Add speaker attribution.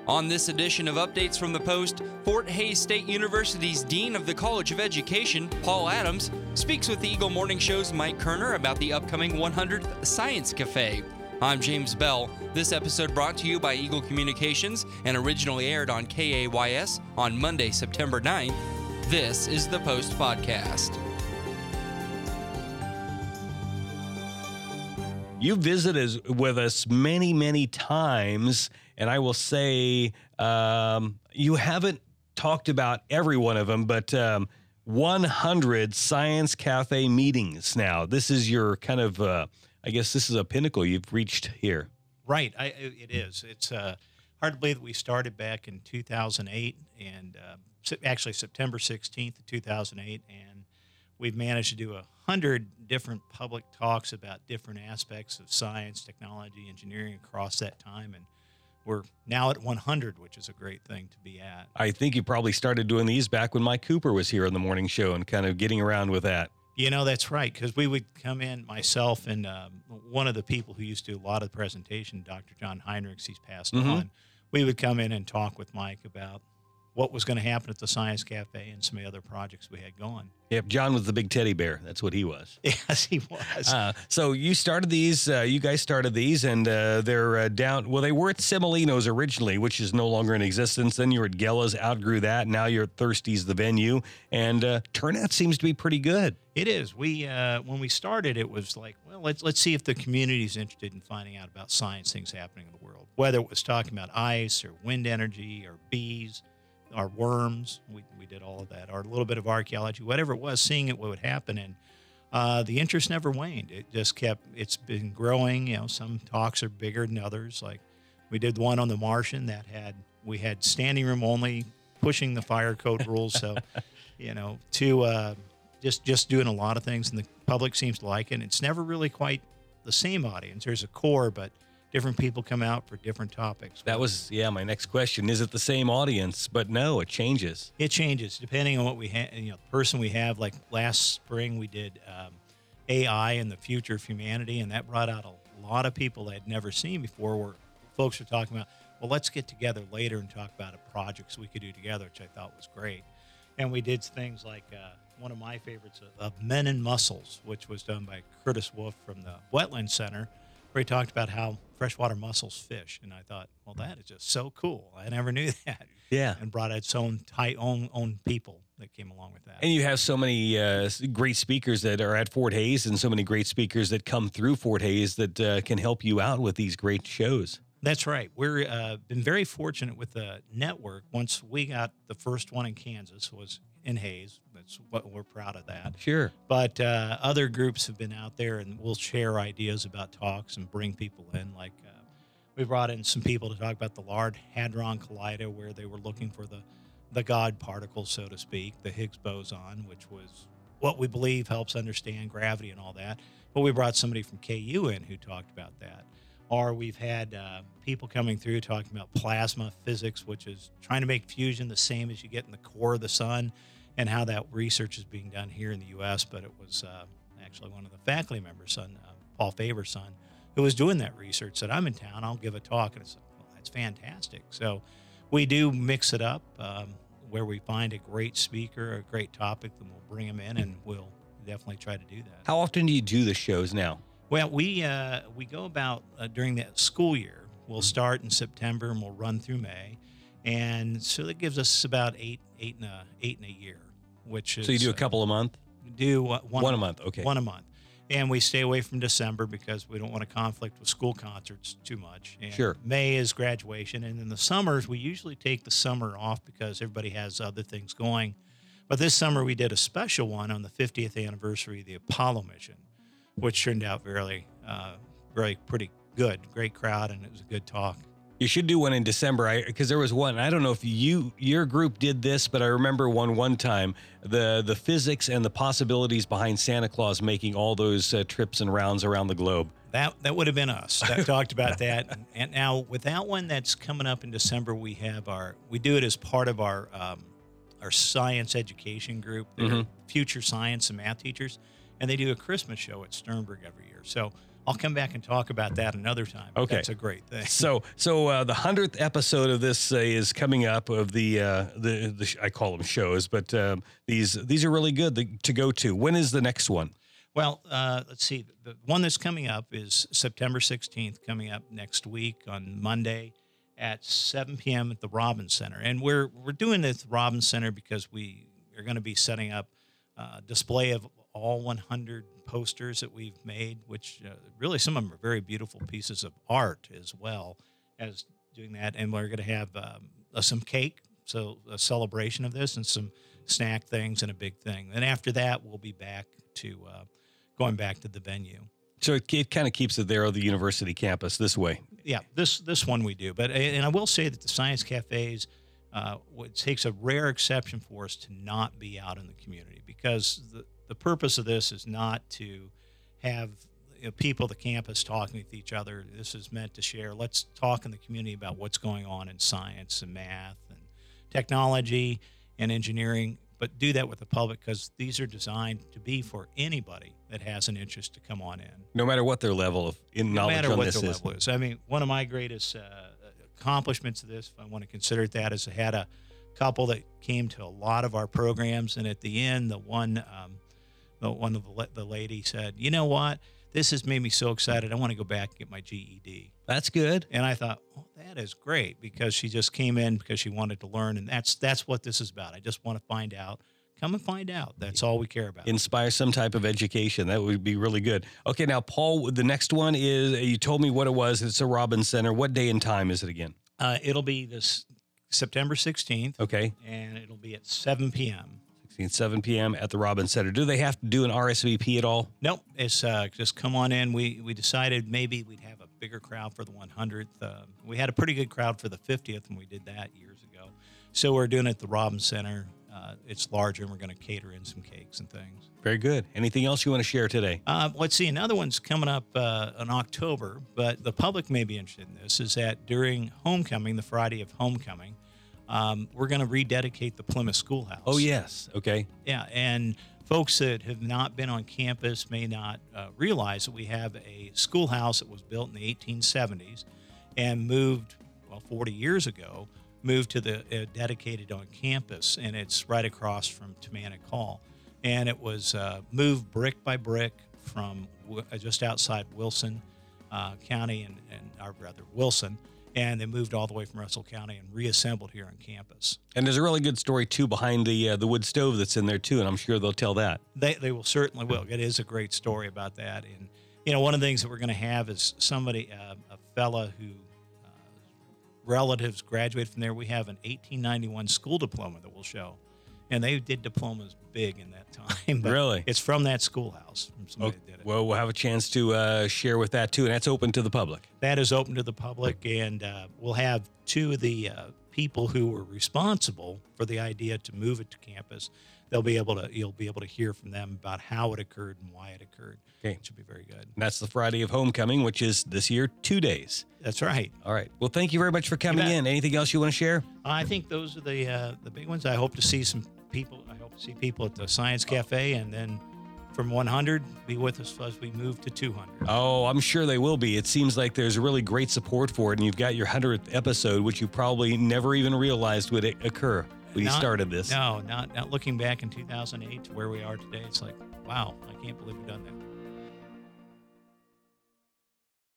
Speaker 1: On this edition of Updates from the Post, Fort Hays State University's Dean of the College of Education, Paul Adams, speaks with the Eagle Morning Show's Mike Kerner about the upcoming 100th Science Cafe. I'm James Bell. This episode brought to you by Eagle Communications and originally aired on KAYS on Monday, September 9th. This is the Post Podcast.
Speaker 2: You visited with us many, many times, and I will say you haven't talked about every one of them, but 100 Science Cafe meetings now. This is your kind of, I guess this is a pinnacle you've reached here.
Speaker 3: Right, it is. It's hard to believe that we started back in 2008, and actually September 16th of 2008, and we've managed to do 100 different public talks about different aspects of science, technology, engineering across that time, and we're now at 100, which is a great thing to be at.
Speaker 2: I think you probably started doing these back when Mike Cooper was here on the morning show and kind of getting around with that.
Speaker 3: You know, that's right, because we would come in, myself and one of the people who used to do a lot of the presentation, Dr. John Heinrichs, he's passed on, we would come in and talk with Mike about what was going to happen at the Science Cafe and some of the other projects we had going.
Speaker 2: Yep, John was the big teddy bear. That's what he was.
Speaker 3: Yes, he was.
Speaker 2: So you started these, you guys started these, and they're down, well, they were at Semolino's originally, which is no longer in existence. Then you were at Gella's, outgrew that. Now you're at Thirsty's, the venue, and turnout seems to be pretty good.
Speaker 3: It is. We when we started, it was like, well, let's see if the community's interested in finding out about science things happening in the world, whether it was talking about ice or wind energy or bees, our worms, we did all of that, our little bit of archaeology, whatever it was, seeing it, what would happen. And the interest never waned. It just kept, it's been growing. You know, some talks are bigger than others. Like we did one on the Martian that we had standing room only, pushing the fire code rules. So, you know, to just doing a lot of things, and the public seems to like it. And it's never really quite the same audience. There's a core, but different people come out for different topics.
Speaker 2: That was, my next question. Is it the same audience? But no, it changes.
Speaker 3: It changes depending on what we have, the person we have. Like last spring, we did AI and the future of humanity, and that brought out a lot of people that I'd never seen before, where folks were talking about, well, let's get together later and talk about a project so we could do together, which I thought was great. And we did things like one of my favorites of Men and Mussels, which was done by Curtis Wolf from the Wetland Center, where he talked about how freshwater mussels fish. And I thought, well, that is just so cool. I never knew that.
Speaker 2: Yeah.
Speaker 3: And brought its own people that came along with that.
Speaker 2: And you have so many great speakers that are at Fort Hays, and so many great speakers that come through Fort Hays that can help you out with these great shows.
Speaker 3: That's right. We're been very fortunate with the network. Once we got the first one in Kansas, was in Hays. That's what we're proud of that.
Speaker 2: Sure.
Speaker 3: But other groups have been out there, and we'll share ideas about talks and bring people in. Like we brought in some people to talk about the Large Hadron Collider, where they were looking for the God particle, so to speak, the Higgs boson, which was what we believe helps understand gravity and all that. But we brought somebody from KU in who talked about that. Or we've had people coming through talking about plasma physics, which is trying to make fusion the same as you get in the core of the sun, and how that research is being done here in the U.S. But it was actually one of the faculty members' son, Paul Faber's son, who was doing that research, said, I'm in town, I'll give a talk. And it's like, well, that's fantastic. So we do mix it up where we find a great speaker, a great topic, then we'll bring them in, and we'll definitely try to do that.
Speaker 2: How often do you do the shows now?
Speaker 3: Well, we go about during the school year. We'll start in September and we'll run through May, and so that gives us about eight in a year. Which is,
Speaker 2: so you do a couple a month?
Speaker 3: We do one
Speaker 2: a month. Okay,
Speaker 3: one a month, and we stay away from December because we don't want to conflict with school concerts too much. And
Speaker 2: sure.
Speaker 3: May is graduation, and in the summers we usually take the summer off because everybody has other things going. But this summer we did a special one on the 50th anniversary of the Apollo mission, which turned out very pretty good. Great crowd, and it was a good talk.
Speaker 2: You should do one in December, because there was one. I don't know if your group did this, but I remember one time, the physics and the possibilities behind Santa Claus making all those trips and rounds around the globe.
Speaker 3: That would have been us that talked about that. And now with that one that's coming up in December, we do it as part of our science education group. They're future science and math teachers, and they do a Christmas show at Sternberg every year. So I'll come back and talk about that another time.
Speaker 2: Okay.
Speaker 3: That's a great thing.
Speaker 2: So the 100th episode of this is coming up of the I call them shows, but these are really good to go to. When is the next one?
Speaker 3: Well, let's see. The one that's coming up is September 16th, coming up next week on Monday at 7 p.m. at the Robbins Center. And we're doing this Robbins Center because we are going to be setting up a display of all 100 posters that we've made, which really some of them are very beautiful pieces of art as well as doing that. And we're going to have some cake, so a celebration of this, and some snack things and a big thing. And after that, we'll be back to going back to the venue.
Speaker 2: So it kind of keeps it there on the university campus this way.
Speaker 3: Yeah, this one we do. But and I will say that the Science Cafes, it takes a rare exception for us to not be out in the community, because the purpose of this is not to have people at the campus talking with each other. This is meant to share. Let's talk in the community about what's going on in science and math and technology and engineering, but do that with the public, because these are designed to be for anybody that has an interest to come on in.
Speaker 2: No matter what their level of knowledge on this is. No matter what their level is.
Speaker 3: I mean, one of my greatest accomplishments of this, if I want to consider it that, is I had a couple that came to a lot of our programs, and at the end, the lady said, "You know what? This has made me so excited. I want to go back and get my GED."
Speaker 2: That's good.
Speaker 3: And I thought, oh, that is great, because she just came in because she wanted to learn, and that's what this is about. I just want to find out. Come and find out. That's all we care about.
Speaker 2: Inspire some type of education. That would be really good. Okay, now, Paul, the next one is, you told me what it was. It's a Robbins Center. What day and time is it again?
Speaker 3: It'll be this September 16th.
Speaker 2: Okay.
Speaker 3: And it'll be at 7 p.m.
Speaker 2: 7 p.m. at the Robbins Center. Do they have to do an RSVP at all?
Speaker 3: Nope. It's just come on in. We decided maybe we'd have a bigger crowd for the 100th. We had a pretty good crowd for the 50th when we did that years ago. So we're doing it at the Robbins Center. It's larger, and we're going to cater in some cakes and things.
Speaker 2: Very good. Anything else you want to share today?
Speaker 3: Let's see. Another one's coming up in October, but the public may be interested in this, is that during homecoming, the Friday of homecoming, we're going to rededicate the Plymouth Schoolhouse.
Speaker 2: Oh, yes. Okay.
Speaker 3: Yeah, and folks that have not been on campus may not realize that we have a schoolhouse that was built in the 1870s and moved, 40 years ago, moved to the dedicated on campus, and it's right across from Tamanic Hall. And it was moved brick by brick from just outside Wilson County or rather Wilson, and they moved all the way from Russell County and reassembled here on campus.
Speaker 2: And there's a really good story, too, behind the wood stove that's in there, too, and I'm sure they'll tell that.
Speaker 3: They will certainly will. It is a great story about that. And, one of the things that we're going to have is somebody, a fella who relatives graduated from there. We have an 1891 school diploma that we'll show. And they did diplomas big in that time. But
Speaker 2: really?
Speaker 3: It's from that schoolhouse. From somebody that did it.
Speaker 2: Well, we'll have a chance to share with that, too, and that's open to the public.
Speaker 3: That is open to the public, and we'll have two of the people who were responsible for the idea to move it to campus. You'll be able to hear from them about how it occurred and why it occurred.
Speaker 2: Okay.
Speaker 3: Which will be very good.
Speaker 2: And that's the Friday of homecoming, which is this year 2 days.
Speaker 3: That's right.
Speaker 2: All right. Well, thank you very much for coming in. Anything else you want to share?
Speaker 3: I think those are the big ones. I hope to see some people. I hope to see people at the Science Cafe, and then from 100 be with us as we move to 200.
Speaker 2: Oh, I'm sure they will be. It seems like there's really great support for it, and you've got your 100th episode, which you probably never even realized would occur when you started this.
Speaker 3: No, not looking back in 2008 to where we are today. It's like, wow, I can't believe we've done that.